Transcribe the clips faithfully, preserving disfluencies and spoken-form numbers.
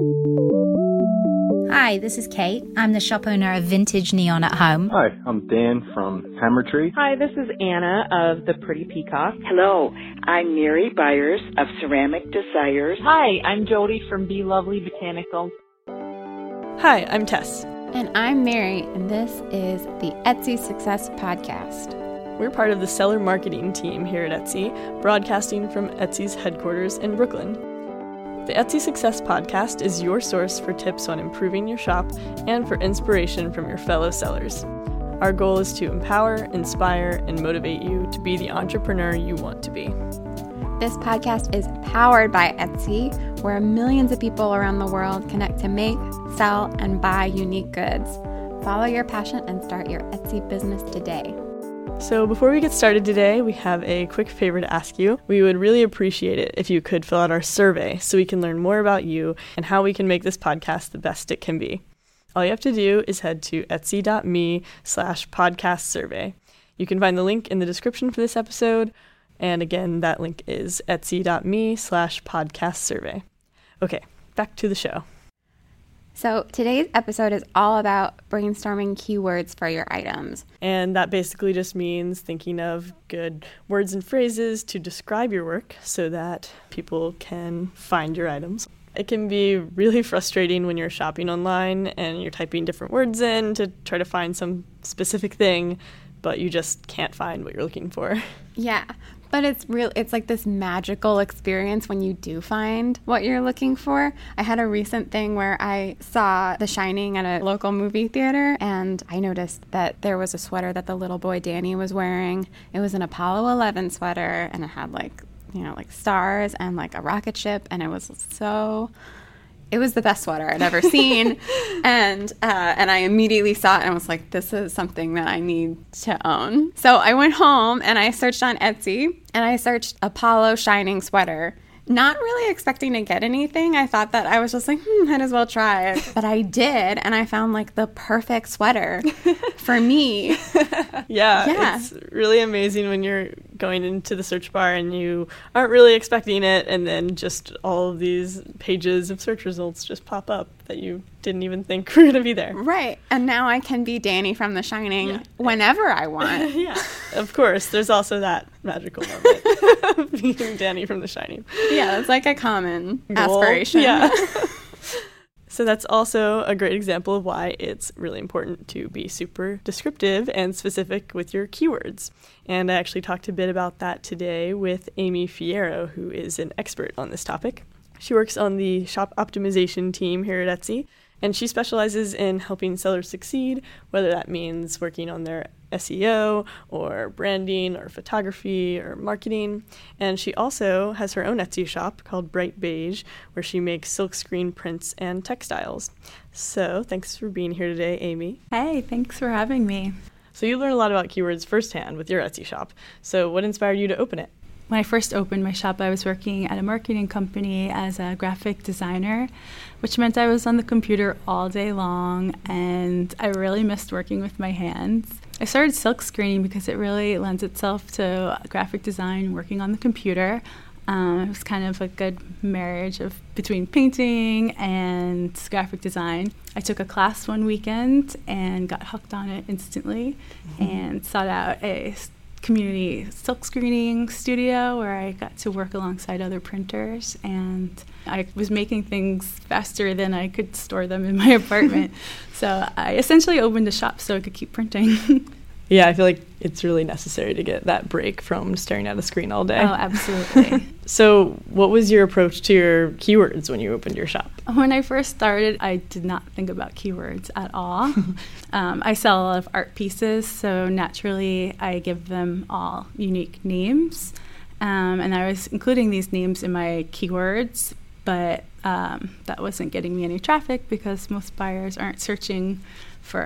Hi, this is Kate. I'm the shop owner of Vintage Neon at Home. Hi, I'm Dan from Hammer Tree. Hi, this is Anna of The Pretty Peacock. Hello, I'm Mary Byers of Ceramic Desires. Hi, I'm Jody from Be Lovely Botanical. Hi, I'm Tess. And I'm Mary, and this is the Etsy Success Podcast. We're part of the seller marketing team here at Etsy, broadcasting from Etsy's headquarters in Brooklyn. The Etsy Success Podcast is your source for tips on improving your shop and for inspiration from your fellow sellers. Our goal is to empower, inspire, and motivate you to be the entrepreneur you want to be. This podcast is powered by Etsy, where millions of people around the world connect to make, sell, and buy unique goods. Follow your passion and start your Etsy business today. So before we get started today, we have a quick favor to ask you. We would really appreciate it if you could fill out our survey so we can learn more about you and how we can make this podcast the best it can be. All you have to do is head to etsy.me slash podcast survey. You can find the link in the description for this episode. And again, that link is etsy.me slash podcast survey. Okay, back to the show. So today's episode is all about brainstorming keywords for your items. And that basically just means thinking of good words and phrases to describe your work so that people can find your items. It can be really frustrating when you're shopping online and you're typing different words in to try to find some specific thing, but you just can't find what you're looking for. Yeah, but it's real. It's like this magical experience when you do find what you're looking for. I had a recent thing where I saw The Shining at a local movie theater, and I noticed that there was a sweater that the little boy Danny was wearing. It was an Apollo eleven sweater, and it had like, you know, like stars and like a rocket ship, and it was so... It was the best sweater I'd ever seen, and uh, and I immediately saw it and was like, this is something that I need to own. So I went home and I searched on Etsy, and I searched Apollo Shining sweater, not really expecting to get anything. I thought that I was just like, hmm, might as well try it. But I did, and I found like the perfect sweater for me. Yeah, yeah, it's really amazing when you're going into the search bar and you aren't really expecting it, and then just all of these pages of search results just pop up that you didn't even think were going to be there. Right. And now I can be Danny from The Shining yeah. whenever I want. Yeah. Of course, there's also that magical moment of being Danny from The Shining. Yeah, it's like a common goal. Aspiration. Yeah. So that's also a great example of why it's really important to be super descriptive and specific with your keywords. And I actually talked a bit about that today with Amy Fierro, who is an expert on this topic. She works on the shop optimization team here at Etsy, and she specializes in helping sellers succeed, whether that means working on their S E O or branding or photography or marketing. And she also has her own Etsy shop called Bright Beige, where she makes silkscreen prints and textiles. So thanks for being here today, Amy. Hey, thanks for having me. So you learn a lot about keywords firsthand with your Etsy shop. So what inspired you to open it? When I first opened my shop, I was working at a marketing company as a graphic designer, which meant I was on the computer all day long, and I really missed working with my hands. I started silk screening because it really lends itself to graphic design, working on the computer. Um, it was kind of a good marriage of between painting and graphic design. I took a class one weekend and got hooked on it instantly, mm-hmm. and sought out a community silk screening studio where I got to work alongside other printers, and I was making things faster than I could store them in my apartment. So I essentially opened a shop so I could keep printing. Yeah, I feel like it's really necessary to get that break from staring at a screen all day. Oh, absolutely. So what was your approach to your keywords when you opened your shop? When I first started, I did not think about keywords at all. um, I sell a lot of art pieces, so naturally I give them all unique names. Um, and I was including these names in my keywords, but um, that wasn't getting me any traffic because most buyers aren't searching for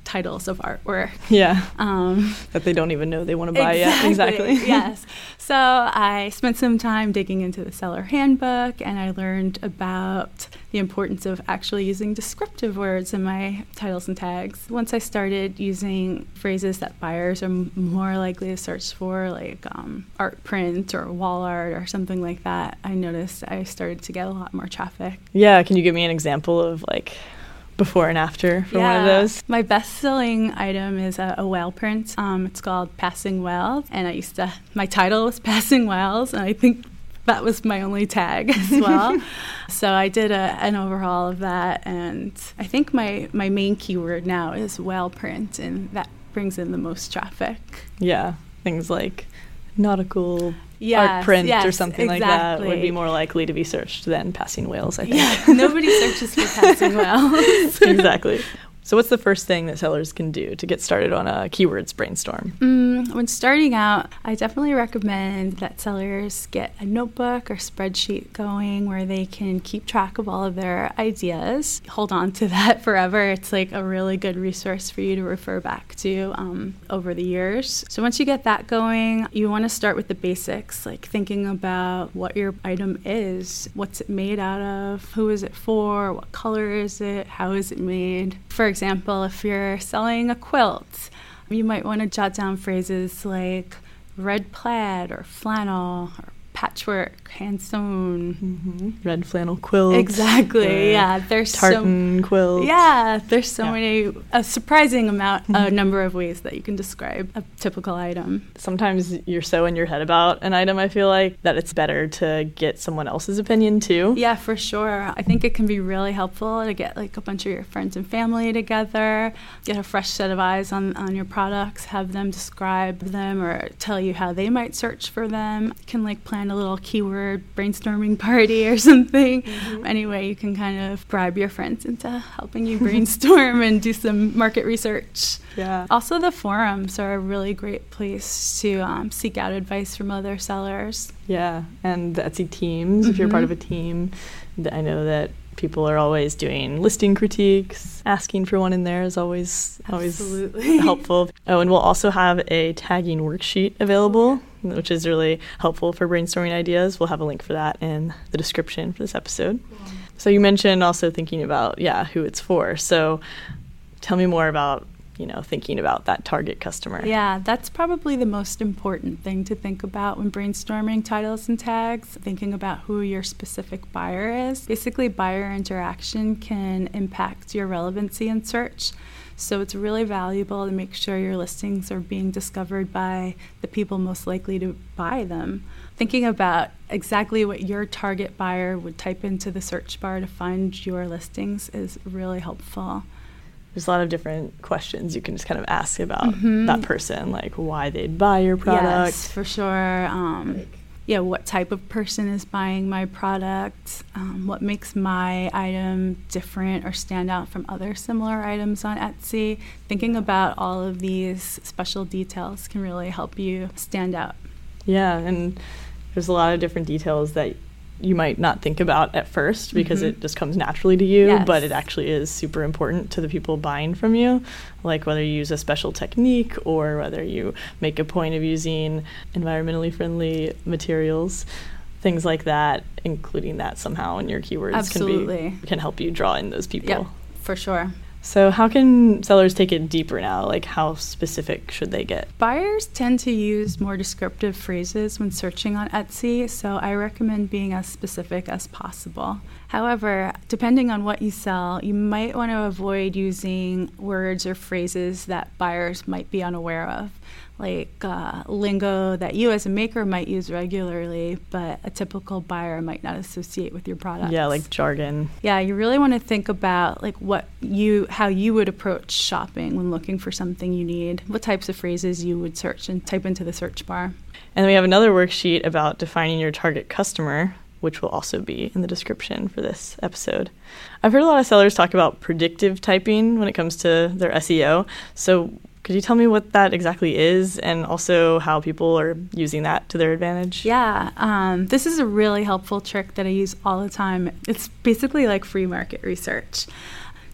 titles of artwork. Yeah. Um, that they don't even know they want to buy exactly, yet. Exactly. Yes. So I spent some time digging into the seller handbook, and I learned about the importance of actually using descriptive words in my titles and tags. Once I started using phrases that buyers are m- more likely to search for, like um, art print or wall art or something like that, I noticed I started to get a lot more traffic. Yeah. Can you give me an example of like before and after for yeah. one of those? My best-selling item is a, a whale print. Um, it's called Passing Whales, and I used to, my title was Passing Whales, and I think that was my only tag as well. So I did a, an overhaul of that, and I think my, my main keyword now is whale print, and that brings in the most traffic. Yeah, things like nautical Yes, art print yes, or something exactly. like that would be more likely to be searched than passing whales, I think. Yeah, nobody searches for passing whales. Exactly. So what's the first thing that sellers can do to get started on a keywords brainstorm? Mm, when starting out, I definitely recommend that sellers get a notebook or spreadsheet going where they can keep track of all of their ideas. Hold on to that forever. It's like a really good resource for you to refer back to um, over the years. So once you get that going, you want to start with the basics, like thinking about what your item is, what's it made out of, who is it for, what color is it, how is it made. For example, if you're selling a quilt, you might want to jot down phrases like red plaid or flannel or patchwork, hand sewn. Mm-hmm. Red flannel quilt. Exactly. Yeah, there's tartan so, quilt. Yeah, there's so yeah. many, a surprising amount, mm-hmm. a number of ways that you can describe a typical item. Sometimes you're so in your head about an item, I feel like, that it's better to get someone else's opinion too. Yeah, for sure. I think it can be really helpful to get like a bunch of your friends and family together, get a fresh set of eyes on, on your products, have them describe them or tell you how they might search for them. You can like plan a little keyword brainstorming party or something. Mm-hmm. Anyway, you can kind of bribe your friends into helping you brainstorm and do some market research. Yeah. Also, the forums are a really great place to um, seek out advice from other sellers. Yeah, and the Etsy teams, Mm-hmm. if you're part of a team, I know that people are always doing listing critiques. Asking for one in there is always always Absolutely. helpful. Oh, and we'll also have a tagging worksheet available, which is really helpful for brainstorming ideas. We'll have a link for that in the description for this episode. Cool. So you mentioned also thinking about, yeah, who it's for. So tell me more about, you know, thinking about that target customer. Yeah, that's probably the most important thing to think about when brainstorming titles and tags, thinking about who your specific buyer is. Basically, buyer interaction can impact your relevancy in search. So it's really valuable to make sure your listings are being discovered by the people most likely to buy them. Thinking about exactly what your target buyer would type into the search bar to find your listings is really helpful. There's a lot of different questions you can just kind of ask about mm-hmm. that person, like why they'd buy your product. Yes, for sure. Um, like, yeah, what type of person is buying my product? Um, what makes my item different or stand out from other similar items on Etsy? Thinking about all of these special details can really help you stand out. Yeah, and there's a lot of different details that you might not think about at first because mm-hmm. it just comes naturally to you, yes. but it actually is super important to the people buying from you, like whether you use a special technique or whether you make a point of using environmentally friendly materials, things like that, including that somehow in your keywords Absolutely. can be can help you draw in those people. Yep, for sure. So how can sellers take it deeper now? Like how specific should they get? Buyers tend to use more descriptive phrases when searching on Etsy, so I recommend being as specific as possible. However, depending on what you sell, you might want to avoid using words or phrases that buyers might be unaware of, like uh, lingo that you as a maker might use regularly, but a typical buyer might not associate with your products. Yeah, like jargon. Yeah, you really want to think about like what you, how you would approach shopping when looking for something you need, what types of phrases you would search and type into the search bar. And then we have another worksheet about defining your target customer, which will also be in the description for this episode. I've heard a lot of sellers talk about predictive typing when it comes to their S E O. So could you tell me what that exactly is and also how people are using that to their advantage? Yeah, um, this is a really helpful trick that I use all the time. It's basically like free market research.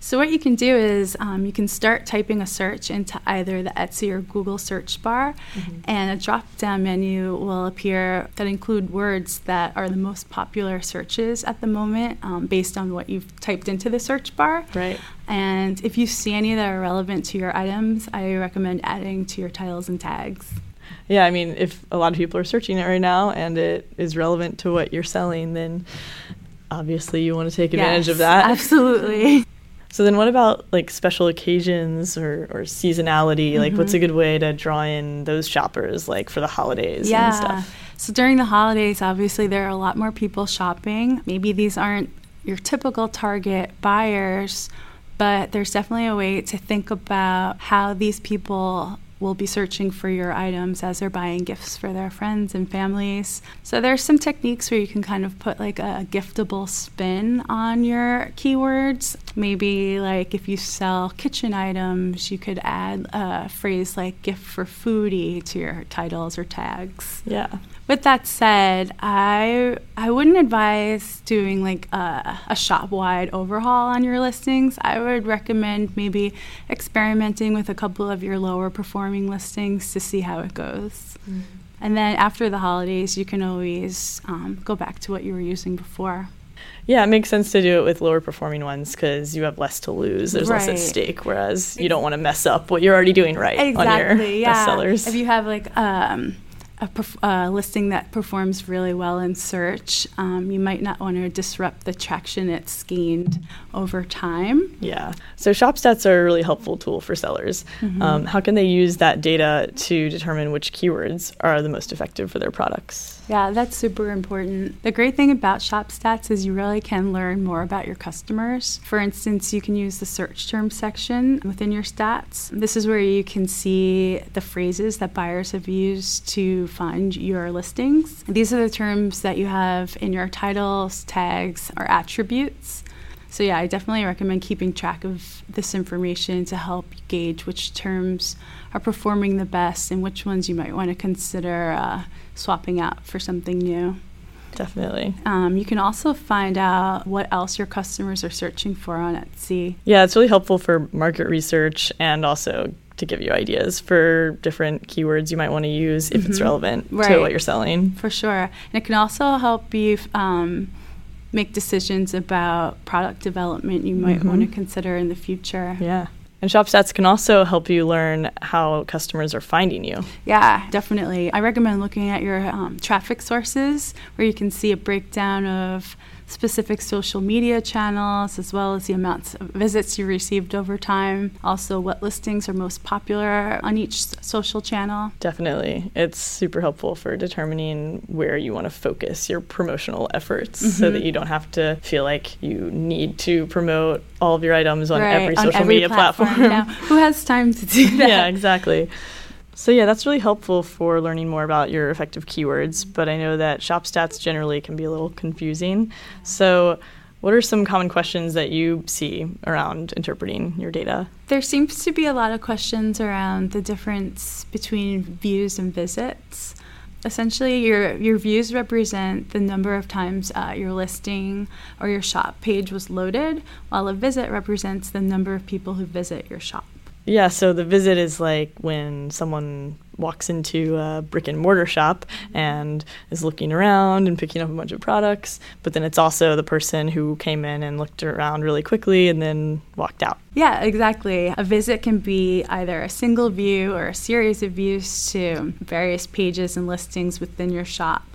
So what you can do is um, you can start typing a search into either the Etsy or Google search bar, mm-hmm. and a drop-down menu will appear that include words that are the most popular searches at the moment um, based on what you've typed into the search bar. Right. And if you see any that are relevant to your items, I recommend adding to your titles and tags. Yeah, I mean, if a lot of people are searching it right now and it is relevant to what you're selling, then obviously you want to take advantage yes, of that. Absolutely. So then what about like special occasions or, or seasonality? Mm-hmm. Like what's a good way to draw in those shoppers like for the holidays yeah. and stuff? So during the holidays, obviously there are a lot more people shopping. Maybe these aren't your typical target buyers, but there's definitely a way to think about how these people will be searching for your items as they're buying gifts for their friends and families. So there's some techniques where you can kind of put like a giftable spin on your keywords. Maybe like if you sell kitchen items, you could add a phrase like gift for foodie to your titles or tags. Yeah. With that said, I I wouldn't advise doing like a, a shop-wide overhaul on your listings. I would recommend maybe experimenting with a couple of your lower performing listings to see how it goes. Mm-hmm. And then after the holidays, you can always um, go back to what you were using before. Yeah, it makes sense to do it with lower performing ones because you have less to lose. There's right. less at stake, whereas you don't want to mess up what you're already doing right exactly, on your yeah. bestsellers. If you have like um, a perf- uh, listing that performs really well in search, um, you might not want to disrupt the traction it's gained over time. Yeah. So ShopStats are a really helpful tool for sellers. Mm-hmm. Um, how can they use that data to determine which keywords are the most effective for their products? Yeah, that's super important. The great thing about ShopStats is you really can learn more about your customers. For instance, you can use the search term section within your stats. This is where you can see the phrases that buyers have used to find your listings. These are the terms that you have in your titles, tags, or attributes. So yeah, I definitely recommend keeping track of this information to help gauge which terms are performing the best and which ones you might want to consider uh, swapping out for something new. Definitely. Um, you can also find out what else your customers are searching for on Etsy. Yeah, it's really helpful for market research and also to give you ideas for different keywords you might want to use if mm-hmm. it's relevant right. to what you're selling. For sure. And it can also help you um, make decisions about product development you might mm-hmm. want to consider in the future. Yeah. And ShopStats can also help you learn how customers are finding you. Yeah, definitely. I recommend looking at your um, traffic sources where you can see a breakdown of specific social media channels as well as the amounts of visits you received over time. Also, what listings are most popular on each social channel. Definitely. It's super helpful for determining where you want to focus your promotional efforts mm-hmm. so that you don't have to feel like you need to promote all of your items on right, every on social every media platform. platform. Now, who has time to do that? Yeah, exactly. So yeah, that's really helpful for learning more about your effective keywords, but I know that ShopStats generally can be a little confusing. So what are some common questions that you see around interpreting your data? There seems to be a lot of questions around the difference between views and visits. Essentially, your your views represent the number of times uh, your listing or your shop page was loaded, while a visit represents the number of people who visit your shop. Yeah, so the visit is like when someone walks into a brick and mortar shop and is looking around and picking up a bunch of products, but then it's also the person who came in and looked around really quickly and then walked out. Yeah, exactly. A visit can be either a single view or a series of views to various pages and listings within your shop.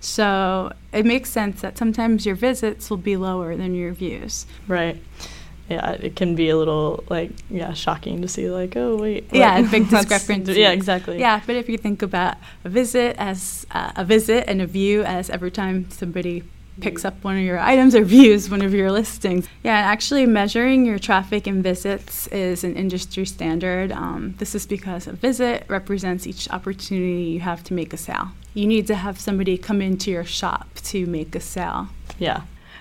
So it makes sense that sometimes your visits will be lower than your views. Right. Yeah, it can be a little, like, yeah, shocking to see, like, oh, wait. Yeah, big discrepancy. Yeah, exactly. Yeah, but if you think about a visit as uh, a visit and a view as every time somebody picks up one of your items or views one of your listings. Yeah, and actually measuring your traffic and visits is an industry standard. Um, this is because a visit represents each opportunity you have to make a sale. You need to have somebody come into your shop to make a sale. Yeah.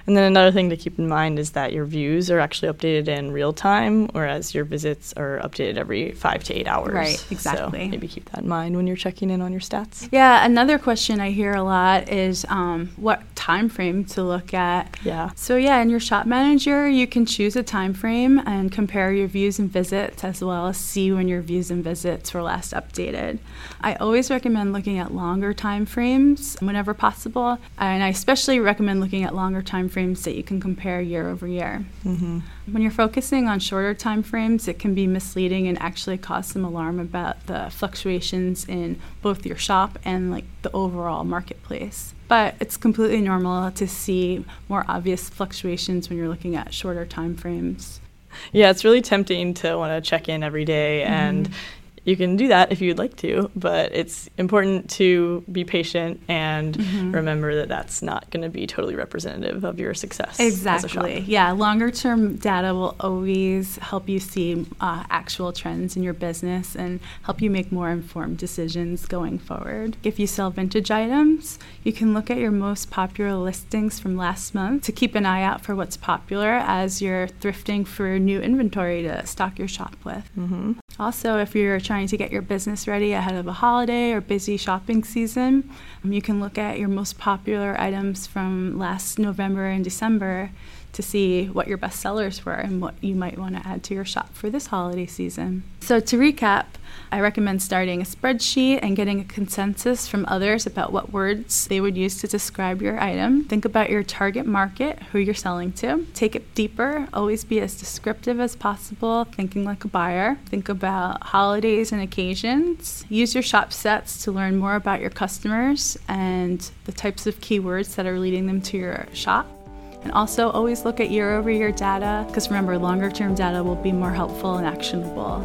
And then another thing to keep in mind is that your views are actually updated in real time, whereas your visits are updated every five to eight hours. Right, exactly. So maybe keep that in mind when you're checking in on your stats. Yeah, another question I hear a lot is um, what time frame to look at. Yeah. So yeah, in your shop manager, you can choose a time frame and compare your views and visits, as well as see when your views and visits were last updated. I always recommend looking at longer time frames whenever possible, and I especially recommend looking at longer time frames that you can compare year over year. Mm-hmm. When you're focusing on shorter time frames, it can be misleading and actually cause some alarm about the fluctuations in both your shop and like the overall marketplace. But it's completely normal to see more obvious fluctuations when you're looking at shorter time frames. Yeah, it's really tempting to want to check in every day, mm-hmm. and you can do that if you'd like to, but it's important to be patient and mm-hmm. remember that that's not going to be totally representative of your success. Exactly. As a shop. Yeah, longer term data will always help you see uh, actual trends in your business and help you make more informed decisions going forward. If you sell vintage items, you can look at your most popular listings from last month to keep an eye out for what's popular as you're thrifting for new inventory to stock your shop with. Mm-hmm. Also, if you're trying to get your business ready ahead of a holiday or busy shopping season, um, you can look at your most popular items from last November and December to see what your best sellers were and what you might want to add to your shop for this holiday season. So to recap, I recommend starting a spreadsheet and getting a consensus from others about what words they would use to describe your item. Think about your target market, who you're selling to. Take it deeper. Always be as descriptive as possible, thinking like a buyer. Think about holidays and occasions. Use your shop sets to learn more about your customers and the types of keywords that are leading them to your shop. And also always look at year-over-year data, because remember, longer-term data will be more helpful and actionable.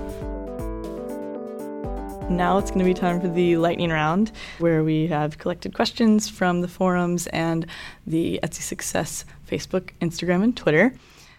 Now it's going to be time for the lightning round, where we have collected questions from the forums and the Etsy Success Facebook, Instagram, and Twitter.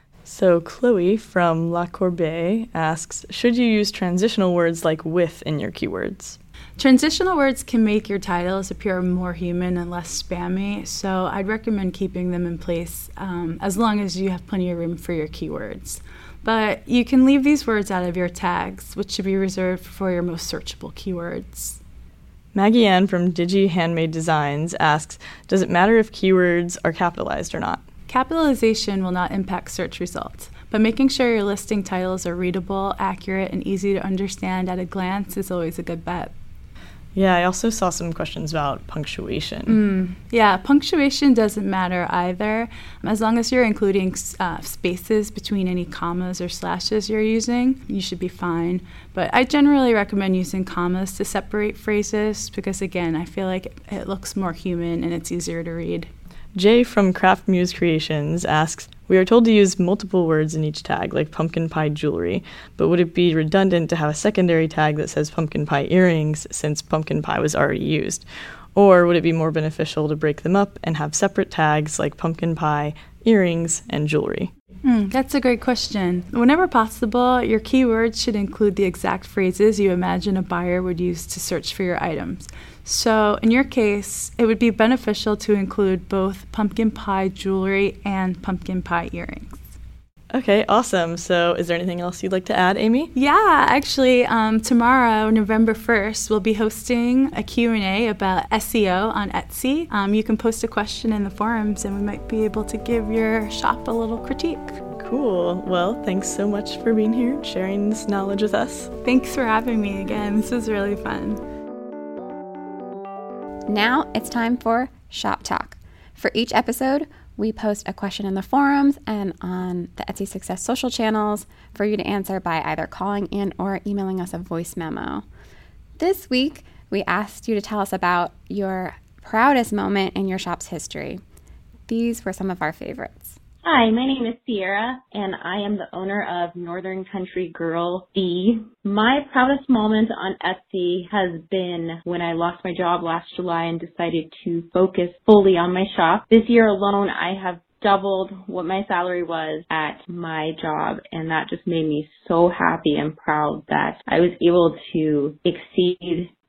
So Chloe from La Corbeille asks, should you use transitional words like with in your keywords? Transitional words can make your titles appear more human and less spammy, so I'd recommend keeping them in place um, as long as you have plenty of room for your keywords. But you can leave these words out of your tags, which should be reserved for your most searchable keywords. Maggie Ann from Digi Handmade Designs asks, does it matter if keywords are capitalized or not? Capitalization will not impact search results, but making sure your listing titles are readable, accurate, and easy to understand at a glance is always a good bet. Yeah, I also saw some questions about punctuation. Mm, yeah, punctuation doesn't matter either, as long as you're including uh, spaces between any commas or slashes you're using, you should be fine. But I generally recommend using commas to separate phrases because, again, I feel like it, it looks more human and it's easier to read. Jay from Craft Muse Creations asks, we are told to use multiple words in each tag, like pumpkin pie jewelry, but would it be redundant to have a secondary tag that says pumpkin pie earrings since pumpkin pie was already used? Or would it be more beneficial to break them up and have separate tags like pumpkin pie, earrings, and jewelry? Mm, that's a great question. Whenever possible, your keywords should include the exact phrases you imagine a buyer would use to search for your items. So in your case, it would be beneficial to include both pumpkin pie jewelry and pumpkin pie earrings. Okay, awesome. So is there anything else you'd like to add, Amy? Yeah, actually, um, tomorrow, November first, we'll be hosting a Q and A about S E O on Etsy. Um, you can post a question in the forums, and we might be able to give your shop a little critique. Cool. Well, thanks so much for being here and sharing this knowledge with us. Thanks for having me again. This was really fun. Now it's time for Shop Talk. For each episode, we post a question in the forums and on the Etsy Success social channels for you to answer by either calling in or emailing us a voice memo. This week, we asked you to tell us about your proudest moment in your shop's history. These were some of our favorites. Hi, my name is Sierra, and I am the owner of Northern Country Girl D. My proudest moment on Etsy has been when I lost my job last July and decided to focus fully on my shop. This year alone, I have doubled what my salary was at my job, and that just made me so happy and proud that I was able to exceed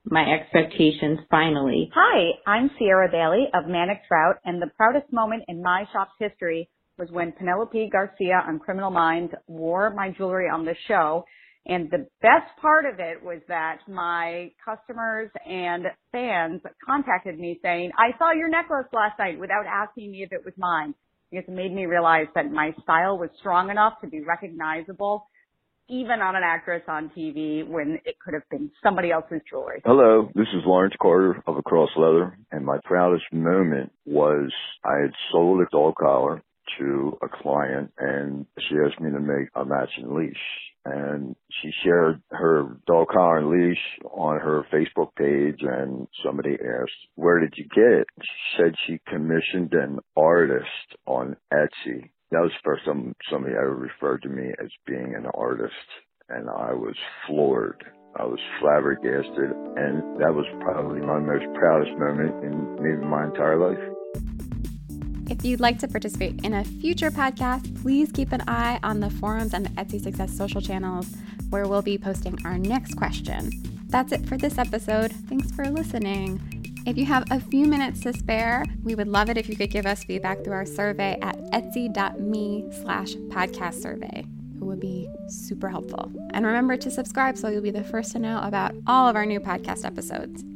my expectations finally. Hi, I'm Sierra Bailey of Manic Trout, and the proudest moment in my shop's history was when Penelope Garcia on Criminal Minds wore my jewelry on the show. And the best part of it was that my customers and fans contacted me saying, I saw your necklace last night, without asking me if it was mine. Because it made me realize that my style was strong enough to be recognizable, even on an actress on T V, when it could have been somebody else's jewelry. Hello, this is Lawrence Carter of Across Leather, and my proudest moment was I had sold a dog collar to a client, and she asked me to make a matching leash. And she shared her dog collar and leash on her Facebook page, and somebody asked, where did you get it? She said she commissioned an artist on Etsy. That was the first time somebody ever referred to me as being an artist, and I was floored. I was flabbergasted, and that was probably my most proudest moment in maybe my entire life. If you'd like to participate in a future podcast, please keep an eye on the forums and the Etsy Success social channels, where we'll be posting our next question. That's it for this episode. Thanks for listening. If you have a few minutes to spare, we would love it if you could give us feedback through our survey at etsy.me slash podcast survey. It would be super helpful. And remember to subscribe so you'll be the first to know about all of our new podcast episodes.